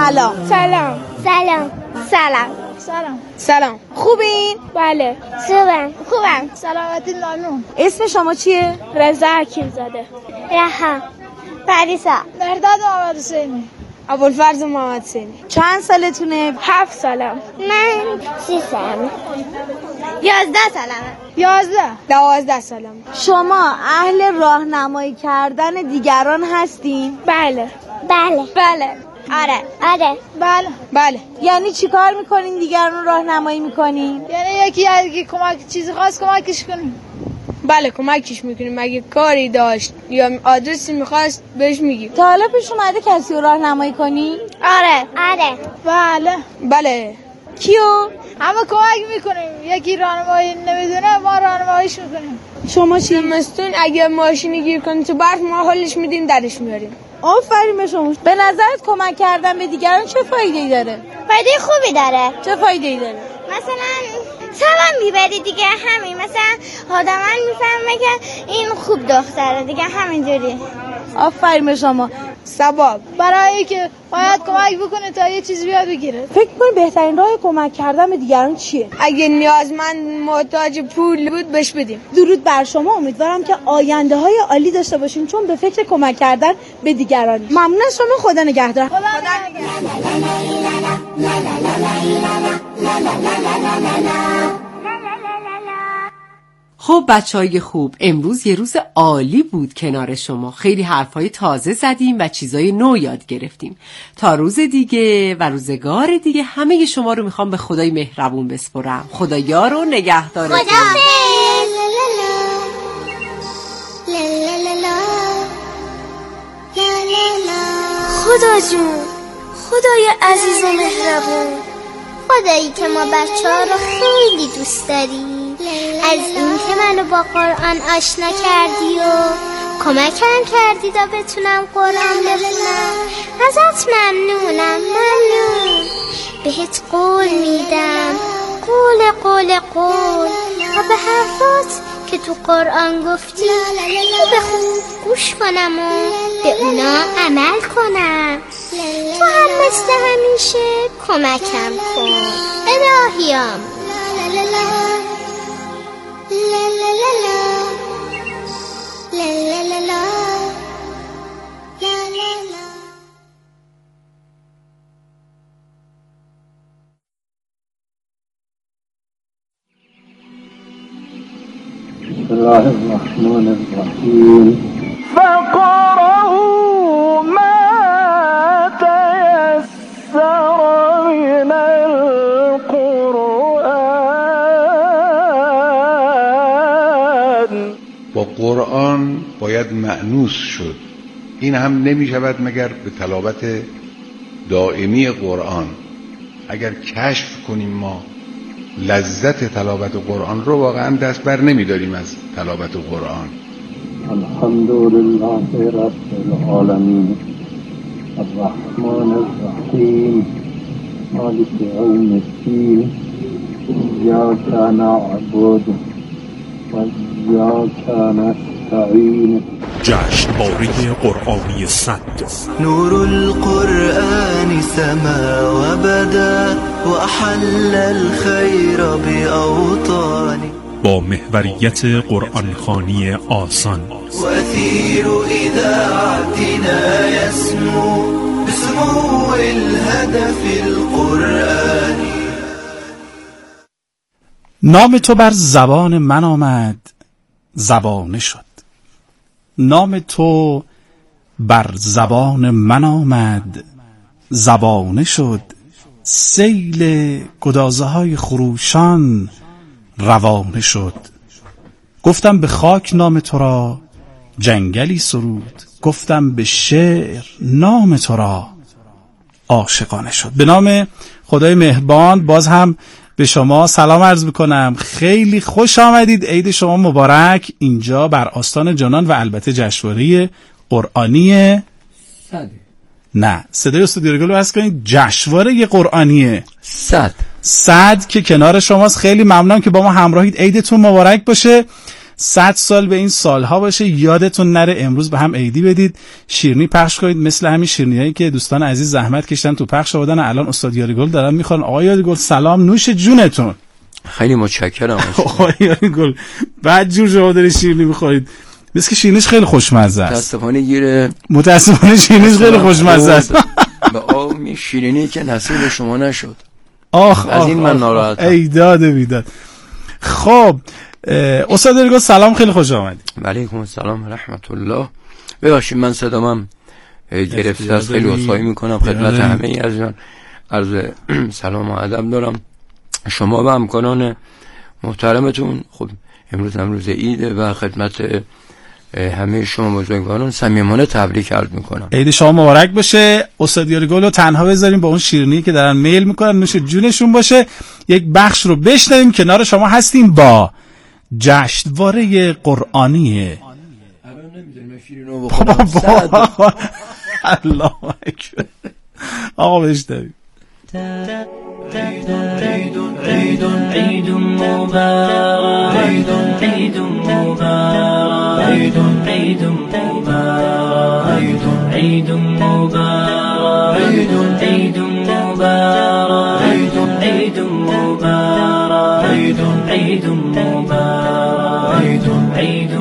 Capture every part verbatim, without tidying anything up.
سلام. سلام. سلام. سلام. سلام. سلام. خوبین؟ بله. خوبم. خوبم. سلامتی ممنون. اسم شما چیه؟ رضا حکیم‌زاده. رها. پریسا. مرداد محمد حسینی. ابوالفضل محمد حسینی. چند سالتونه؟ هفت سالم. من سی سالم. یازده سالمه. یازده. دوازده سالم. شما اهل راهنمایی کردن دیگران هستین؟ بله. بله. بله. آره. آره. بله. بله. یعنی چی کار میکنین دیگران راهنمایی میکنین؟ یعنی یکی اگه کمک چیزی خواست کمکش کنیم. بله کمکش میکنیم. اگه کاری داشت یا آدرسی میخواست بهش میگیم. تا حالا پیش اومده کسی رو راهنمایی کنی؟ آره. آره. بله. بله. کیو؟ همه کمک میکنیم. یکی راهنمایی نمیدونه ما راهنماییش میکنیم. شما چی؟ مستون اگه ماشینی گیر کنه تو برف ما حلش میدیم درش میاریم. آفرین به شما. به نظرت کمک کردن به دیگران چه فایده‌ای داره؟ فایده خوبی داره. چه فایده‌ای داره؟ مثلا ثواب میبری دیگه، همین مثلا آدم میفهمه که این خوب دختره دیگه، همینجوری. آفرین به شما. ثواب برای که باید کمک بکنه تا یه چیزی بیاد بگیره. فکر کنی بهترین راه کمک کردن به دیگران چیه؟ اگه نیازمند محتاج پول بود بهش بدیم. درود بر شما. امیدوارم که آینده های عالی داشته باشیم چون به فکر کمک کردن به دیگران. ممنون از شما. خدا نگهدار. خدا نگهدار. خب بچهای خوب، امروز یه روز عالی بود کنار شما. خیلی حرفای تازه زدیم و چیزای نو یاد گرفتیم. تا روز دیگه و روزگار دیگه همه شما رو میخوام به خدای مهربون بسپرم. خدا یار و نگهدارتون. خدا جون، خدای عزیز و مهربون، خدایی که ما بچه ها رو خیلی دوست داری، از این که منو با قرآن آشنا کردی و کمکم کردی تا بتونم قرآن بخونم. ازت ممنونم. ممنون. بهت قول میدم، قول قول قول، و به حرفات که تو قرآن گفتی که بخون گوش کنم و به اونا عمل کنم. تو هم مثل همیشه کمکم کن الهیام. بسم الله الرحمن الرحیم. فقرأوا ما تيسر من القرآن. با قرآن باید مأنوس شد. این هم نمی شود مگر به تلاوت دائمی قرآن. اگر کشف کنیم ما لذت تلاوت قرآن رو، واقعا دست بر نمی داریم از تلاوت قرآن. الحمدلله رب العالمین الرحمن الرحیم مالک یوم الدین ایاک نعبد و ایاک نستعین. جشنواره قرآنی صد. نور القرآن سما و بدا و احل الخیر بأوطانی. با محوریت قرآن خوانی آسان و اثیر اذاعتنا یسمو بسمو الهدف القرآنی. نام تو بر زبان من آمد زبانه شد. نام تو بر زبان من آمد زبانه شد. سیل گدازه های خروشان روانه شد. گفتم به خاک نام تو را جنگلی سرود. گفتم به شعر نام تو را عاشقانه شد. به نام خدای مهربان باز هم به شما سلام عرض میکنم. خیلی خوش آمدید. عید شما مبارک. اینجا بر آستان جانان و البته جشنواره قرآنی صد. نه صدای استودیو رگل رو بس کنید. جشنواره قرآنی صد. صد که کنار شماست. خیلی ممنونم که با ما همراهید. عیدتون مبارک باشه. صد سال به این سالها باشه. یادتون نره امروز به هم عیدی بدید، شیرینی پخش کنید مثل همین شیرینیایی که دوستان عزیز زحمت کشتن تو پخش آوردن. الان استاد یاریگل دارن میخوان. آقای یاریگل سلام، نوش جونتون. خیلی متشکرم آقای یاریگل بعد جور شما داری شیرینی میخورید، مثل که شیرینیش خیلی خوشمزه است. متاسفانه گیره متاسفانه شیرینیش خیلی خوشمزه است. به آب شیرینی که نصیب شما نشد. آخ از این من ناراحتم. ای داد بیداد. خب استاد یاریگل سلام، خیلی خوش آمدید. و علیکم السلام و رحمت الله. ببخشید من صدامم گرفته است، خیلی عذرخواهی میکنم خدمت همه عزیزان. عرض سلام و ادب دارم شما و همکاران محترمتون. خب امروز امروز عیده و خدمت همه شما بزرگواران صمیمانه تبریک عرض میکنم. عید شما مبارک باشه. استاد یاریگل رو تنها بذاریم با اون شیرینی که دارن میل میکنن، نوش جونشون باشه. یک بخش رو بشنویم، کنار شما هستیم با جشنواره قرآنی. الله اکبر. آقا بشنویم. عيد عيد عيد عيد مبارك عيد عيد مبارك عيد عيد مبارك عيد عيد مبارك عيد عيد مبارك عيد عيد مبارك عيد عيد مبارك عيد عيد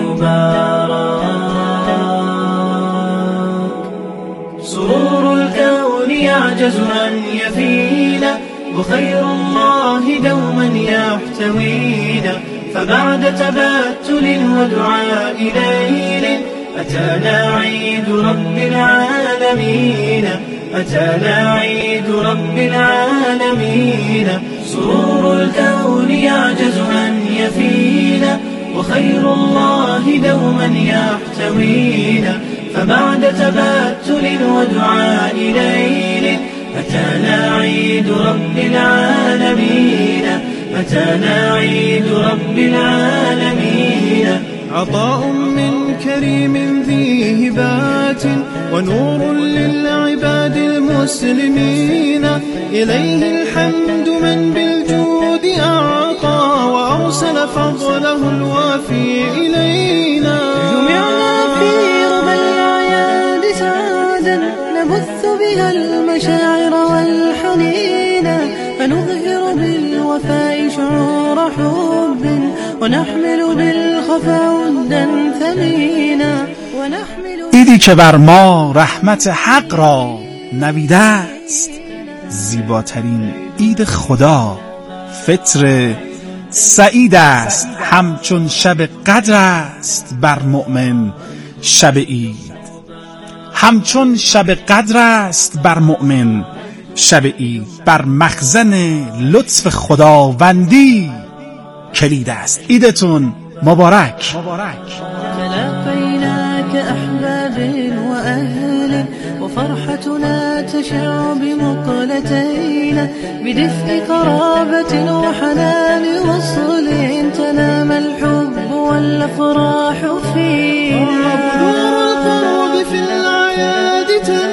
مبارك. سرور الكون يعجز أن يفينا وخير الله دوما يحتوينا، فبعد تبتل ودعاء ليل أتانا عيد رب العالمين، أتانا عيد رب العالمين. سرور الكون يعجز أن يفينا وخير الله دوما يحتوينا، فبعد تبتل ودعاء ليل أتانا عيد رب العالمين، أتانا عيد رب العالمين. عطاء من كريم ذي هبات ونور للعباد المسلمين، إليه الحمد من بالجود أعطى وأرسل فضله الوافي إلينا. جمعنا في ربى الأعياد سعادا نبث بها المشاعر والحنين، فنظهر بالوفاء شعور حب ونحمل بالخفا ودا ثمينا. دیدی که بر ما رحمت حق را نویده است، زیباترین عید خدا فطر سعید است. همچون شب قدر است بر مؤمن شب عید، همچون شب قدر است بر مؤمن شب عید. بر مخزن لطف خداوندی کلید است. عیدتون مبارک. تلاقيناك أحباب وأهل وفرحتنا تشع بمقلتين، بدفء قرابة وحنان وصل تنام الحب والأفراح فينا. القرب في الأعياد.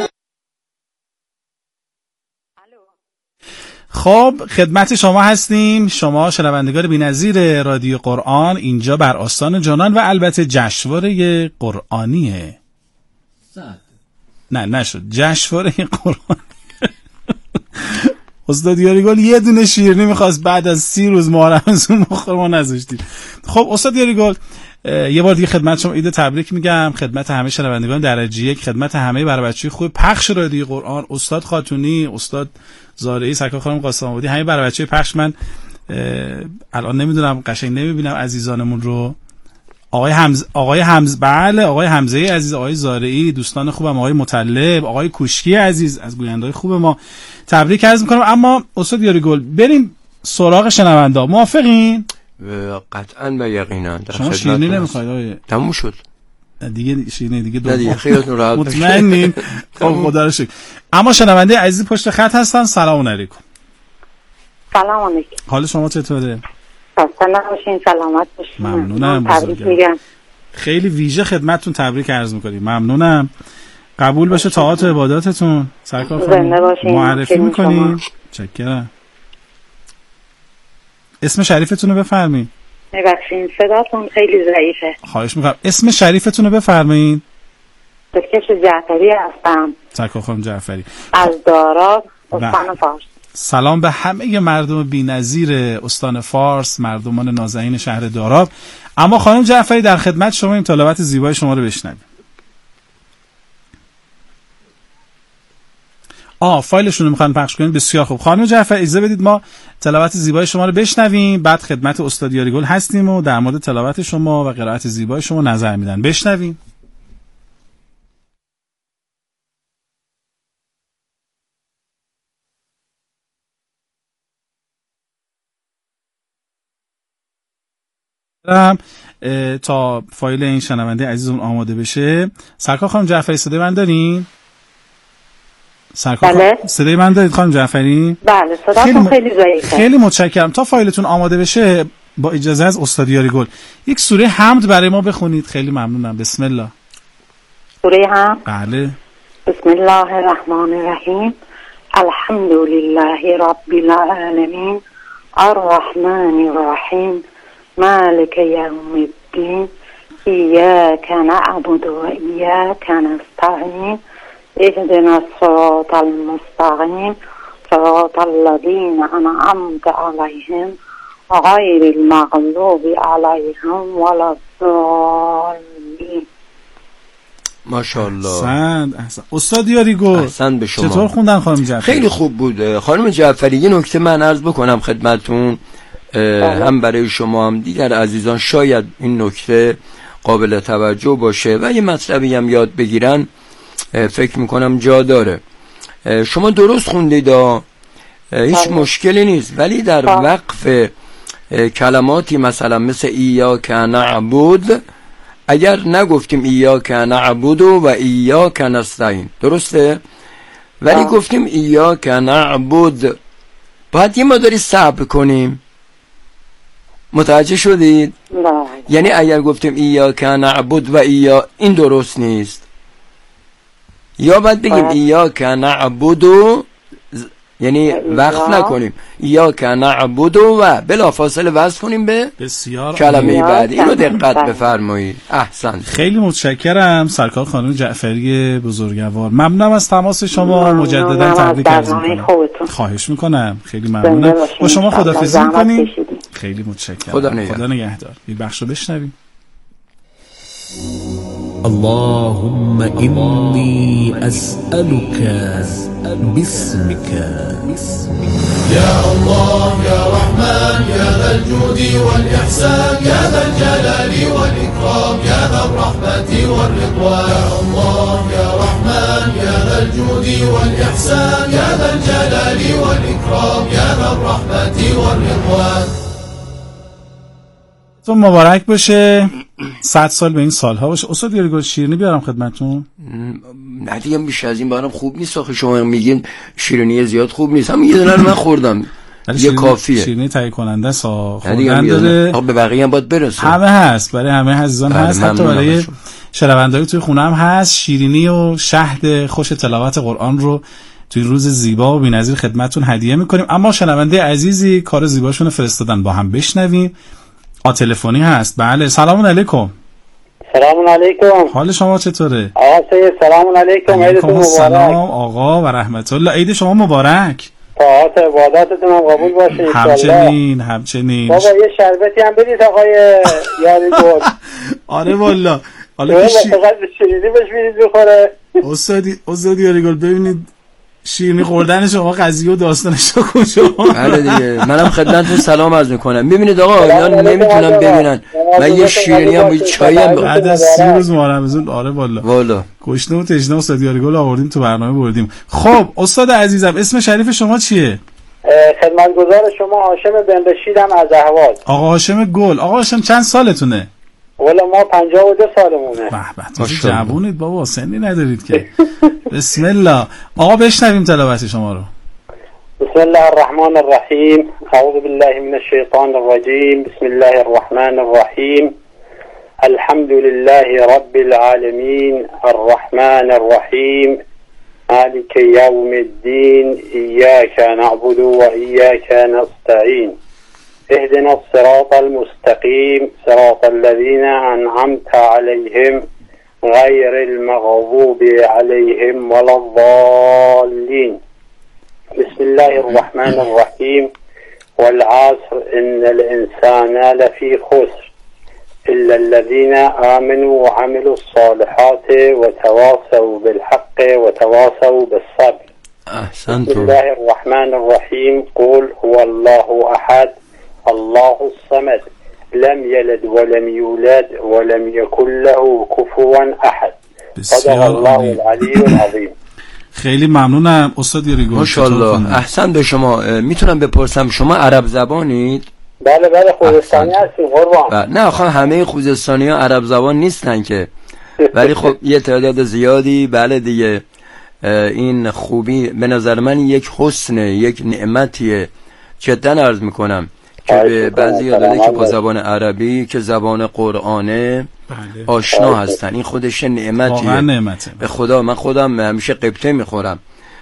خب خدمت شما هستیم، شما شنوندگان بی‌نظیر رادیو قرآن، اینجا بر آستان جانان و البته جشنواره قرآنیه. نه نشد جشنواره قرآن. استاد یاریگل یه دونه شیرینی میخواست بعد از سی روز محرم زون بخور، ما نذاشتیم. خب استاد یاریگل یه بار دیگه خدمت شما عید تبریک میگم، خدمت همه شنوندگان درجه یک، خدمت همه برای بچه‌های خوب پخش رادیو قرآن، استاد خاتونی، استاد زارعی، سرکار خانم قاسم آبادی، همه برای بچه‌های پخش. من الان نمیدونم قشنگ نمیبینم عزیزانمون رو. آقای حمز آقای حمز بله آقای حمزه عزیز، آقای زارعی، دوستان خوبم، آقای مطلب، آقای کوشکی عزیز از گوینده‌های خوب ما تبریک عرض می‌کنم. اما استاد یاریگل بریم سراغ شنوندا، موافقین؟ قطعاً و یقینا. شما شیرینی نمیخواید آقای؟ تموم شد دیگه، شیرینی دیگه دو. نه دیگه خیلیتون راحت مطمئنین؟ خب خدا رو شکر. اما شنونده عزیز پشت خط هستن. سلام علیکم. سلام علیکم. حال شما چطوره؟ خسته نباشین، سلامت باشین. ممنونم. تبریک میگم. خیلی ویژه خدمتتون تبریک عرض می‌کنیم. ممنونم. قبول باشه طاعات و عباداتتون. سرکار خانم معرفی می‌کنیم. متشکرم. اسم شریفتون رو بفرمایید. میبخشین صداتون خیلی ضعیفه. خواهش میکنم. اسم شریفتون رو بفرمایید. دکتر جعفری هستم. سرکار خانم جعفری از داراب استان فارس. سلام به همه مردم بی‌نظیر استان فارس، مردمان نازنین شهر داراب. اما خانم جعفری در خدمت شما، این تلاوت زیبای شما رو بشنویم. آه فایلشون رو میخوان پخش کنید. بسیار خوب خانم جعفری، اجازه بدید ما تلاوت زیبای شما رو بشنویم، بعد خدمت استاد یاریگل هستیم و در مورد تلاوت شما و قرائت زیبای شما نظر میدن. بشنویم. تا فایل این شنونده عزیزمون آماده بشه. سرکار خانم جعفری صدای من دارین؟ سرکار بله. صدای من دارید خانم جعفری؟ بله صداتون خیلی ضعیفه. خیلی متشکرم. تا فایلتون آماده بشه با اجازه از استاد یاریگل یک سوره حمد برای ما بخونید. خیلی ممنونم. بسم الله. سوره حمد؟ بله. بسم الله الرحمن الرحیم. الحمد لله رب العالمین الرحمن الرحیم مالک یوم الدین ایاک نعبد و ایاک نستعین اهدنا الصراط المستقیم صراط الذین انعمت علیهم غیر المغضوب علیهم ولا الضالین. ماشاءالله. احسن احسن. استاد یاریگل احسن به شما. چطور خوندن خانم جعفری؟ خیلی خوب بود. خانم جعفری یه نکته من عرض بکنم خدمتون، هم برای شما هم دیگر عزیزان شاید این نکته قابل توجه باشه و یه مطلبی هم یاد بگیرن، فکر میکنم جا داره. شما درست خوندید، هیچ مشکلی نیست، ولی در وقف کلماتی مثلا مثل ایاک نعبد، اگر نگفتیم ایاک نعبد و ایاک نستعین، درسته؟ ولی گفتیم ایاک نعبد، باید یه مقداری صبر کنیم. متوجه شدید؟ نه. یعنی اگر گفتیم ایاک نعبد و ایا، این درست نیست. یا باید بگیم ایاک نعبد و یعنی وقت نکنیم ایاک نعبد و بلا فاصله وصل کنیم به بسیار کلمه بعدی. اینو دقت بفرمایید. احسن. خیلی متشکرم سرکار خانم جعفری بزرگوار. ممنونم از تماس شما. مجددا تبریک عرض می‌کنم. خواهش میکنم. خیلی ممنونم. با شما خداحافظی می‌کنیم. خیلی متشکرم. خدا نگهدار. خدا نگهدار. این بخشو بشنویم. اللهم إني أسألك باسمك يا الله يا رحمن يا ذا الجود والإحسان يا ذا الجلال والإكرام يا ذا الرحمة والرضوان. يا الله يا رحمن يا ذا الجود والإحسان يا ذا الجلال والإكرام يا ذا الرحمة والرضوان. تو مبارک باشه. صد سال به این سالها باشه. استاد یاریگل شیرینی بیارم خدمتتون؟ نه دیگه بیش از این برام خوب نیست. آخه شما میگین شیرینی زیاد خوب نیست. هم یه دونه رو من خوردم. یه کافیه. شیرینی تهیه کننده سا خوردن داره. آخه به بقیه هم باید برسه. همه هست. برای همه عزیزان هست. حتی برای شنونده‌های توی خونه هم هست. شیرینی و شهد خوش تلاوت قرآن رو توی روز زیبا و بی‌نظیر خدمتتون هدیه می‌کنیم. اما شنونده عزیزی کار زیباشون فرستادن، با هم بشنویم. آ تلفنی هست. بله سلام علیکم. سلام علیکم. حال شما چطوره؟ آقا سید سلام علیکم. عیدتون مبارک. سلام آقا و رحمت الله. عید شما مبارک. طاعت عبادتتون هم قبول باشه ان شاء الله. همچنین همچنین. بابا یه شربتی هم بدید آقای یاریگل. آره والله. حالا که فقط شیرینی بهش میدید بخوره. استادی استاد یاریگل ببینید شیرینی خوردن شما قضیه و داستانش رو کجا. بله دیگه منم خدمتتون سلام عرض میکنم. ببینید آقا اینا نمیتونن ببینن. من یه شیرینی هم با چای هم بعد از سی روز ماه رمضان. آره والله والا گشنه و تشنه استاد یاریگل آوردیم تو برنامه بردیم. خب استاد عزیزم اسم شریف شما چیه؟ خدمتگزار شما هاشم بن رشیدم از اهواز. آقا هاشم گل. آقا هاشم چند سالتونه؟ والا ما پنجاه و دو سالمونه. به به تو جوونید بابا، سنی ندارید که. بسم الله. آقا بشنویم تلاوت شما رو. بسم الله الرحمن الرحیم. اعوذ بالله من الشیطان الرجیم. بسم الله الرحمن الرحیم. الحمد لله رب العالمین الرحمن الرحیم مالک یوم الدین ایاک نعبد و ایاک نستعین اهدنا الصراط المستقيم صراط الذين أنعمت عليهم غير المغضوب عليهم ولا الضالين. بسم الله الرحمن الرحيم. والعصر إن الإنسان لفي خسر إلا الذين آمنوا وعملوا الصالحات وتواصوا بالحق وتواصوا بالصبر. أحسنتم. بسم الله الرحمن الرحيم. قل هو الله أحد الله الصمد لم يلد ولم يولد ولم يكن له كفوا أحد. صدق الله العلی العظیم. خیلی ممنونم استاد گریگور. ماشاءالله. احسن به شما. میتونم بپرسم شما عرب زبانید؟ بله بله خوزستانی هستیم قربان. نه آخه همه خوزستانی ها عرب زبان نیستن که، ولی خب یه تعداد زیادی. بله دیگه این خوبی به نظر من یک حسنه، یک نعمتیه. جدا عرض میکنم که به بعضی داده که با زبان عربی که زبان قرآنه بله. آشنا هستن. این خودش نعمتیه به خدا. من خودم همیشه قبطه میخورم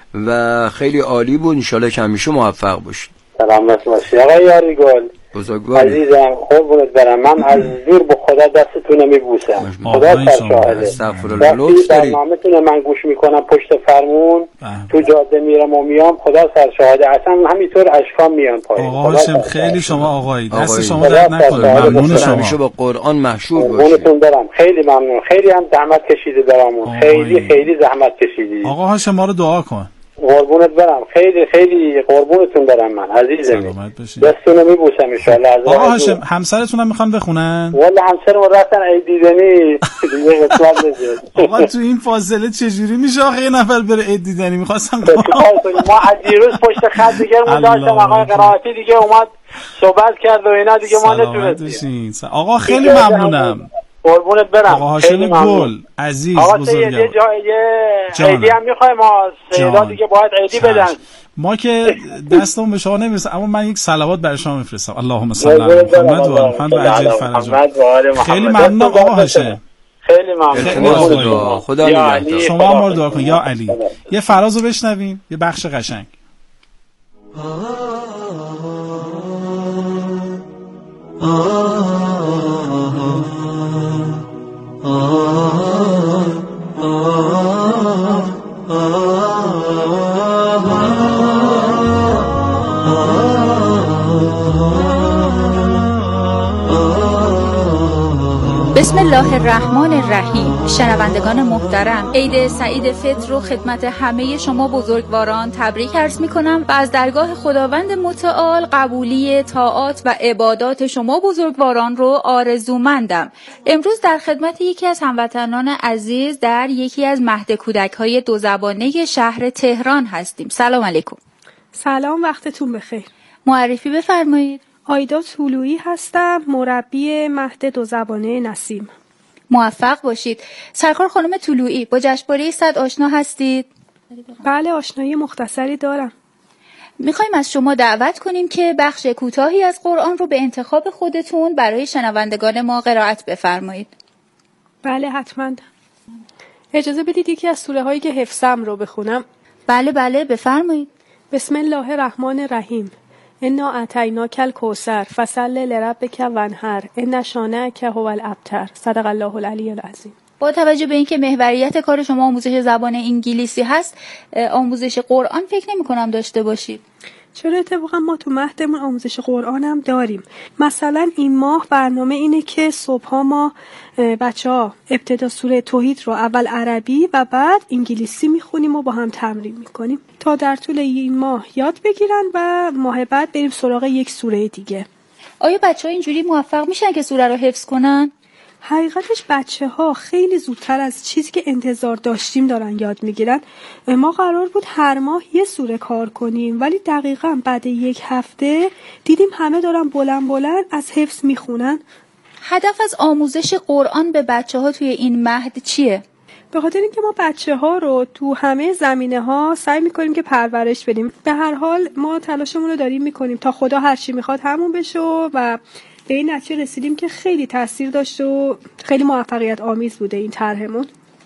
و خیلی عالی بود. انشالله که همیشه موفق باشید. سلامت باشی آقای یاریگل عزیزم. قربونت برم. من از دور به خدا دستتون میبوسم. خدا سرشاهده. وقتی برنامه‌تون من گوش میکنم پشت فرمون تو جاده میرم و میام، خدا سرشاهده اصلا همینطور اشکام میان پایین. آقا هاشم خیلی شما آقایی دست شما درد نکنه. ممنون شما. همیشه با قرآن محشور باشید. قربونتون برم. خیلی ممنون. خیلی هم زحمت کشیده برامون. خیلی خیلی زحمت کشیدی. آقا هاشم ما رو دعا کن. قربونت برم. خیلی خیلی قربونتون برم. من عزیزم دستونو میبوسم ان شاء الله. آقا هاشم همسرتون هم میخوان بخونن؟ والله همسرمون رفتن عید دیدنی دیگه قسمت نشد. آقا تو این فاصله چجوری میشه آخه یه نفر بره عید دیدنی؟ میخواستم ما از دیروز پشت خط دیگرمون داشتم. آقای قرائتی دیگه اومد صحبت کرد و اینا دیگه ما نتونستیم. آقا خیلی ممنونم. قربونت برم. آقا هاشم گل عزیز بزرگوار. آقا یه عیدی هم میخوایم. ما سیدا دیگه باید عیدی بدن. ما که دستمون به شما نمیرسه، اما من یک صلوات برای شما میفرستم. اللهم صل علی محمد و آل محمد و عجل فرجهم. خیلی ممنون آقا هاشم. خیلی ممنون. خدا نگهدار. شما هم ما رو دعا کن یا علی. یه فرازو بشنویم، یه بخش قشنگ. بسم الله الرحمن الرحیم. شنوندگان محترم، عید سعید فطر رو خدمت همه شما بزرگواران تبریک عرض می‌کنم و از درگاه خداوند متعال قبولی طاعات و عبادات شما بزرگواران رو آرزومندم. امروز در خدمت یکی از هموطنان عزیز در یکی از مهد کودک‌های دو زبانه شهر تهران هستیم. سلام علیکم. سلام، وقتتون بخیر. معرفی بفرمایید. آیدا طلویی هستم، مربی مهد دو زبانه نسیم. موفق باشید. سرکار خانم طلویی، با جشنواره صد آشنا هستید؟ بله، آشنایی مختصری دارم. میخوایم از شما دعوت کنیم که بخش کوتاهی از قرآن رو به انتخاب خودتون برای شنوندگان ما قرائت بفرمایید. بله حتما. اجازه بدید یکی از سوره هایی که حفظم رو بخونم. بله بله بفرمایید. بسم الله الرحمن الرحیم. انا اعطیناک الکوثر فصل لربک وانحر ان شانئک هو الابتر. صدق الله العلی العظیم. با توجه به اینکه محوریت کار شما آموزش زبان انگلیسی هست، آموزش قرآن فکر نمی کنم داشته باشید. چرا؟ اتفاقا ما تو مهدمون آموزش قرآن هم داریم. مثلا این ماه برنامه اینه که صبحا ما بچه ها ابتدا سوره توحید رو اول عربی و بعد انگلیسی میخونیم و با هم تمرین میکنیم تا در طول این ماه یاد بگیرن و ماه بعد بریم سراغ یک سوره دیگه. آیا بچه ها اینجوری موفق میشن که سوره رو حفظ کنن؟ حقیقتش بچه ها خیلی زودتر از چیزی که انتظار داشتیم دارن یاد میگیرن. ما قرار بود هر ماه یه سوره کار کنیم، ولی دقیقاً بعد یک هفته دیدیم همه دارن بلند بلند از حفظ میخونن. هدف از آموزش قرآن به بچه ها توی این مهد چیه؟ به خاطر اینکه ما بچه ها رو تو همه زمینه ها سعی میکنیم که پرورش بدیم. به هر حال ما تلاشمون رو داریم میکنیم تا خدا هر چی میخواد همون بشه و به این نتیجه رسیدیم که خیلی تاثیر داشت و خیلی موفقیت آمیز بوده این طرحمون.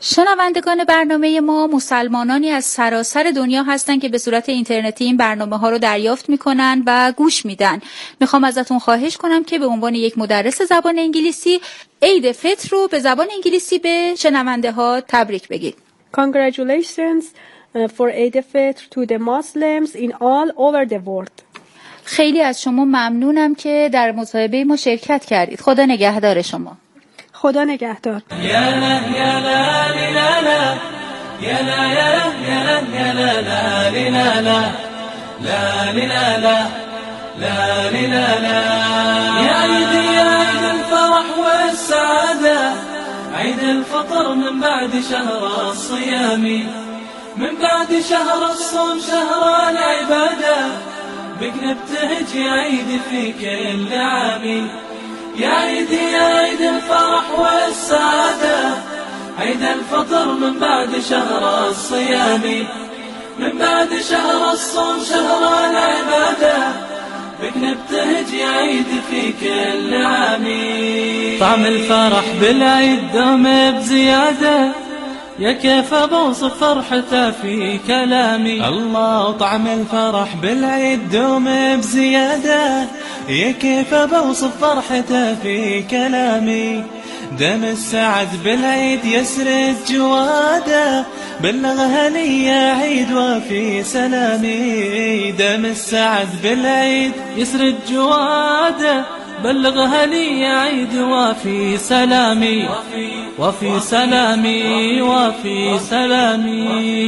شنوندگان برنامه ما مسلمانانی از سراسر دنیا هستند که به صورت اینترنتی این برنامه ها رو دریافت میکنن و گوش میدن. میخوام ازتون خواهش کنم که به عنوان یک مدرس زبان انگلیسی عید فطر رو به زبان انگلیسی به شنونده ها تبریک بگید. Congratulations for Eid al-Fitr to the Muslims in all over the world. خیلی از شما ممنونم که در مصاحبه ما شرکت کردید. خدا نگهدار شما. خدا نگهدار. یا لا یا لا لا لا یا لا یا لا یا لا لا لا لا لا لا لا لا يا عيد يا عيد الفرح والسعادة عيد الفطر من بعد شهر الصيام من بعد شهر الصوم شهر العبادة بك نبتهج يا عيد في كل عام يا عيد يا عيد الفرح والسعادة عيد الفطر من بعد شهر الصيام من بعد شهر الصوم شهر العبادة بك نبتهج يا عيد في كل عام طعم الفرح بالعيد دوم بزيادة يا كيف بوصف فرحته في كلامي الله طعم الفرح بالعيد دوم بزيادة يا كيف بوصف فرحته في كلامي دم السعد بالعيد يسرد جواده بلغ هنيا عيد وفي سلامي دم السعد بالعيد يسرد جواده بلغ هنيا عيد وفي سلامي وفي سلامي وفي سلامي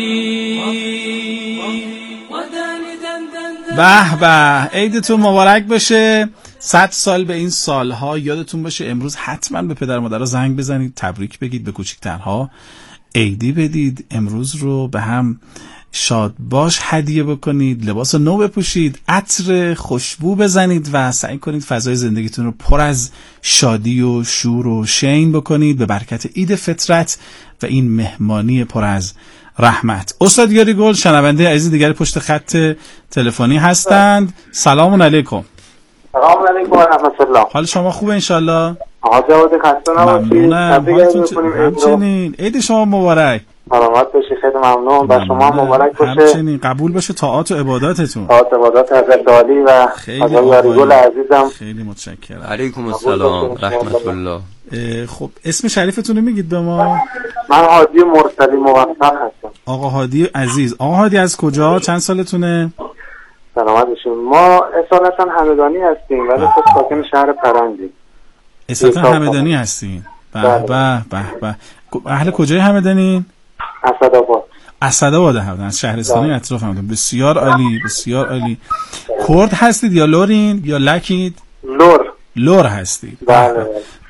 به به، عیدتون مبارک باشه. صد سال به این سالها یادتون باشه. امروز حتما به پدر مادرها زنگ بزنید، تبریک بگید، به کوچکترها عیدی بدید، امروز رو به هم شاد باش هدیه بکنید، لباس نو بپوشید، عطر خوشبو بزنید و سعی کنید فضای زندگیتون رو پر از شادی و شور و شین بکنید به برکت عید فطرت و این مهمانی پر از رحمت. استاد یاری گل شنونده عزیز دیگری پشت خط تلفنی هستند. سلام علیکم. سلام علیکم و رحمت الله. حال شما خوبه انشالله؟ آقا جواد خسته نباشید. همچنین عید شما مبارک. سلامت باشی، خیلی ممنون. و شما مبارک باشه. همچنین قبول باشه طاعات و عباداتتون. طاعات و عبادات حضرت علی و حضرت یاری گل عزیزم. خیلی متشکرم. علیکم السلام رحمت الله. خب اسم شریفتون رو میگید به ما؟ من هادی مرسلی موفق هستم. آقا هادی عزیز. آقا هادی از کجا؟ چند سالتونه؟ سلامت باشید. ما اصالتا همدانی هستیم ولی خب ساکن شهر پرندیم. اصالتا همدانی هستین؟ به به به به. اهل کجای همدانی؟ اسدآباد. اسدآباد همدان، از شهرستانی اطراف همدان. بسیار عالی، بسیار عالی. کرد هستید یا لورین یا لکید؟ لور. لور هستید. بله.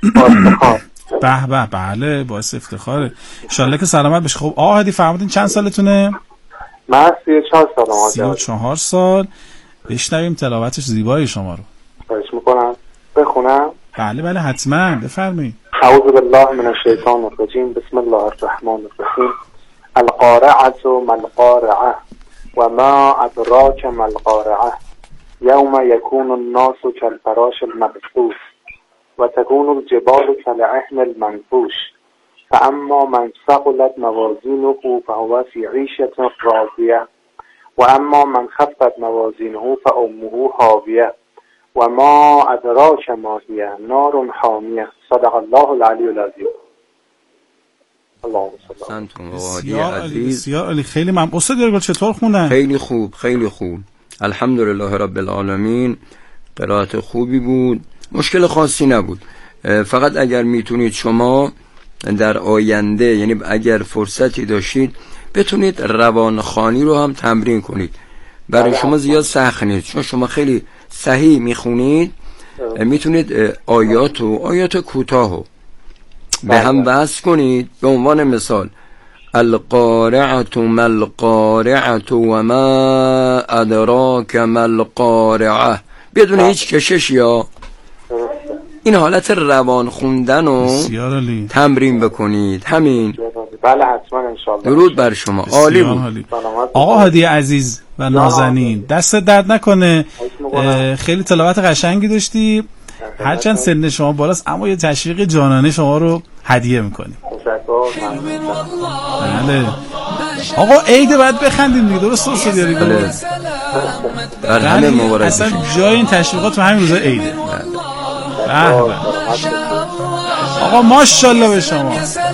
به به بله، باعث افتخاره. ان شاءالله که سلامت بشه. خب آقا هادی فرمودین چند سالتونه؟ من سی و چهار سالم. سی و چهار سال. بشنویم تلاوتش زیبای شما رو. خواهش میکنم. بخونم؟ بله بله حتما بفرمایید. اعوذ بالله من الشیطان الرجیم بسم الله الرحمن الرحیم القارعة ما القارعة وما ادراک ما القارعة یوم یکون الناس کالفراش المبثوث و تكون الجبال كالعهن المنفوش فاما من ثقلت موازینه فهو في عیشة راضیة و اما من خفت موازینه فامه هاویة و ما ادراک ما هی نار حامیه. صدق الله العلی العظیم. اللهم صل علی بسیار علی. خیلی ممنون. استاد یارگل چطور خوندن؟ خیلی خوب خیلی خوب الحمدلله رب العالمین. قرائت خوبی بود، مشکل خاصی نبود. فقط اگر میتونید شما در آینده، یعنی اگر فرصتی داشتید، بتونید روانخوانی رو هم تمرین کنید. برای شما زیاد سخت نیست چون شما خیلی صحیح میخونید. میتونید آیات و آیات کوتاهو به هم بحث کنید. به عنوان مثال القارعة ما القارعة و ما ادراک ما القارعة بدون هیچ کشش یا این حالت روان خوندن رو تمرین بکنید. همین. بله حتما انشاءالله. درود بر شما. عالی بود. آقا هادی عزیز و نازنین دست درد نکنه. خیلی تلاوت قشنگی داشتی. هرچند سن شما بالاست اما یه تشویق جانانه شما رو هدیه میکنیم. تشکر. بله آقا عید باید بخندیم دیگه، درست استاد یاریگل؟ بله در همه مبارک اصلا جای این تشویقات تو همین روزا عیده. به آقا ماشاءالله به شما،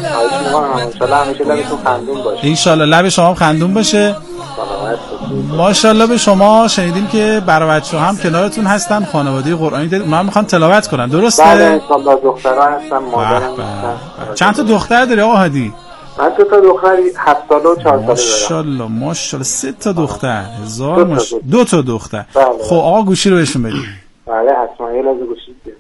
ان شاءالله لب شما هم خندون باشه. ماشاءالله به شما. شنیدیم که برای بچه‌ها هم کنارتون هستن، خانواده قرآنی دارید، اونها هم میخوان تلاوت کنن، درسته؟ بله ان شاءالله دخترها هستن، مادرم هستن. چند تا دختر داری آقا هادی؟ من دو تا دختر هفت ساله و چهار ساله دارم. ماشاءالله ماشاءالله سه تا دختر، هزار ماش دو تا دختر. خب آقا گوشی رو بهشون بدید. بله حتما یه لحظه گوشی بدید.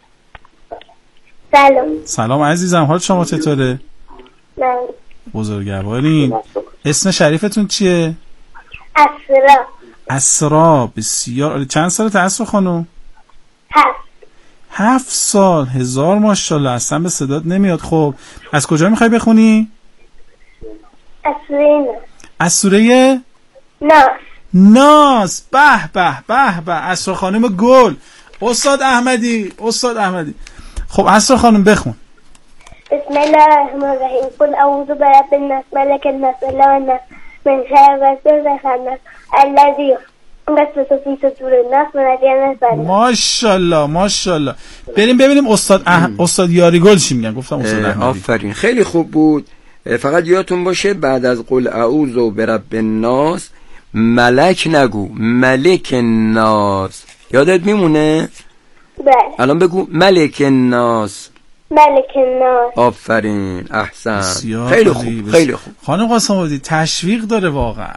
سلام. سلام عزیزم، حال شما چطوره؟ نه. بزرگوارین. اسم شریفتون چیه؟ اسرا. اسرا، بسیار عالی. چند سالته اسرا خانم؟ هفت. هفت سال، هزار ماشاءالله. اصلا به صدات نمیاد. خب از کجا میخوای بخونی؟ از سوره از سوره ناس. ناس. به به به به. اسرا خانم گل. استاد احمدی، استاد احمدی. خب اسرا خانم بخون. بسم الله الرحمن الرحیم. قل اعوذ برب الناس ملک الناس اله الناس من شر الوسواس الخناس الذی یوسوس فی صدور الناس من الجنة. ماشاءالله ماشاءالله. بریم ببینیم استاد اح... استاد یاریگل چی میگن. گفتم استاد احمدی. آفرین خیلی خوب بود. فقط یادتون باشه بعد از قل اعوذ برب الناس ملک نگو، ملک الناس. یادت میمونه؟ بله. الان بگو ملک الناس. ملک الناس. آفرین احسن. عالی. خیلی خوب خیلی خوب. خانم قاسم آبادی تشویق داره واقعا.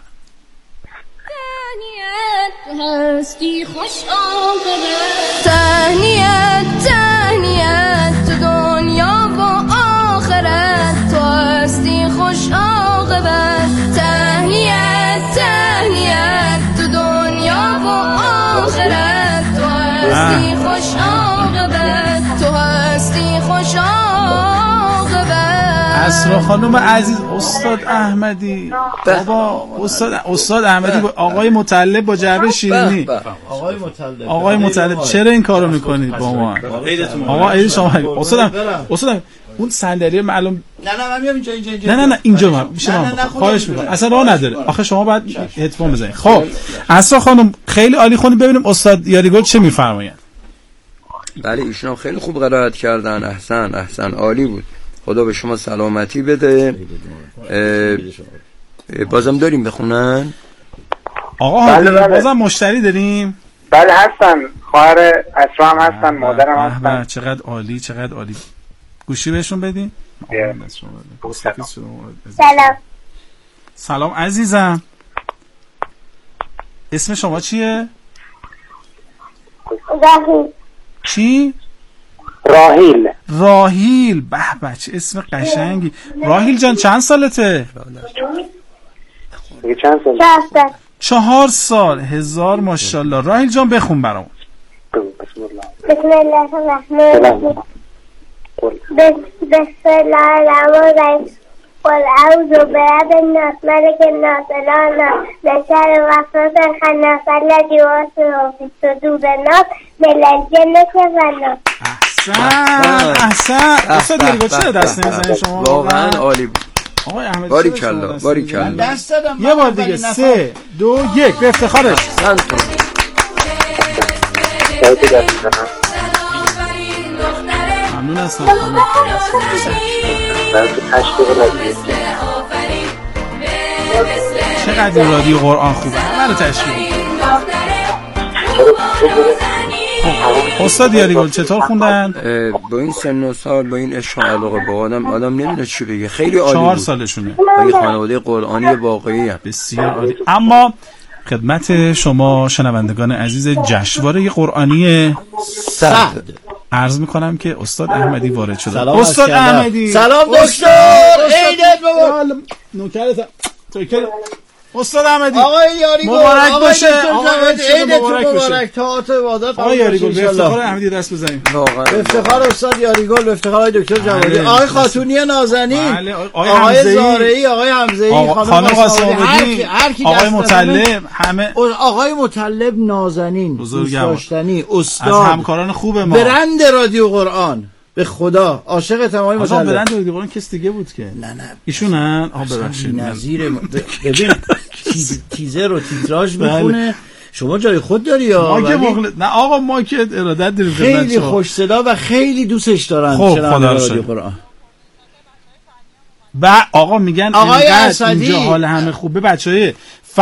هستی خوش عاقبت، تهنیت تهنیت تو دنیا و آخرت، تو هستی خوش عاقبت، تهنیت تهنیت تو دنیا و آخرت، تو هستی خوش عاقبت، تو هستی خوش عاقبت. اسرا خانم عزیز، استاد احمدی بابا، استاد استاد احمدی با آقای مطلب با جعبه شیرینی. آقای مطلب آقای مطلب چرا این کارو میکنید با ما؟ آقا عید شما. استاد استاد اون صندلی معلوم. نه نه من میام اینجا اینجا اینجا. نه نه نه اینجا من میشه من خواهش میکنم. اصلا راه نداره. آخه شما باید هدفون بزنید. خب اسرا خانم خیلی عالی خونید. ببینیم استاد یاریگل چه میفرمایند. بله ایشون خیلی خوب قرائت کردن. احسن احسن عالی بود. خدا به شما سلامتی بده. بازم داریم بخونن؟ آقا بله بله. بازم مشتری داریم؟ بله هستن، خواهر اسرا هم هستن، مادرم هستن. چقدر عالی چقدر عالی. گوشی بهشون بدین. سلام. سلام عزیزم، اسم شما چیه؟ راهیل. چی؟ راهیل. راهیل. به به چه اسم قشنگی. راهیل جان چند سالته؟ چند سال؟ چهار سال. چهار سال. هزار ماشاءالله. راهیل جان بخون برام. بسم الله الرحمن الرحیم. بسم الله الرحمن الرحیم. قل اعوذ برب الناس ملک الناس اله الناس من شر الوسواس الخناس الذی یوسوس فی صدور الناس من الجنة والناس. احسن احسن. استاد یاریگل چرا دست نمیزنید شما؟ واقعا عالی بود. آقای احمدی باری کلا باری کلا. یه بار دیگه. سه دو یک به افتخارش. سنتون. ممنون هستم. چقدر رادیو قرآن خوبه. همه رو تشکیل. استاد یاریگل چطور خوندن؟ با این سن و سال با این عشق و علاقه با آدم آدم نمیدونه چی بگه. خیلی عالی بود. چهار سالشونه. این خانواده قرآنی واقعی هم. بسیار عالی. اما خدمت شما شنوندگان عزیز جشنواره قرآنی صد عرض میکنم که استاد احمدی وارد شده. سلام استاد احمدی. سلام دکتر. عیدت مبارک. نوکرت تو استاد احمدی. آقای یاریگل مبارک باشه. عیدت مبارک. طاعت و عبادت. آقای یاریگل به افتخار احمدی دست بزنیم. به افتخار استاد یاریگل، به افتخار آقای دکتر جوادی، آقای خاتونی نازنین، آقای زارعی، آقای حمزه‌ای، خانم قاسم آبادی، آقای مطلب، همه آقای مطلب نازنین، بزرگوار، داشتنی، استاد، از همکاران خوب ما، برند رادیو قرآن. به خدا عاشقتم آقای آقا مسلم. برند دیگران کس دیگه بود که نه نه ایشونن. آها ببخشید نظیر م... ببین تیز... تیزر و تیتراژ میخونه. شما جای خود داری یا ما که مخل... نه آقا ما که ارادت داریم. خیلی خوش صدا و خیلی دوستش دارن. خب خدا رو شکر. و آقا میگن آقای اینجا حال همه خوبه بچهای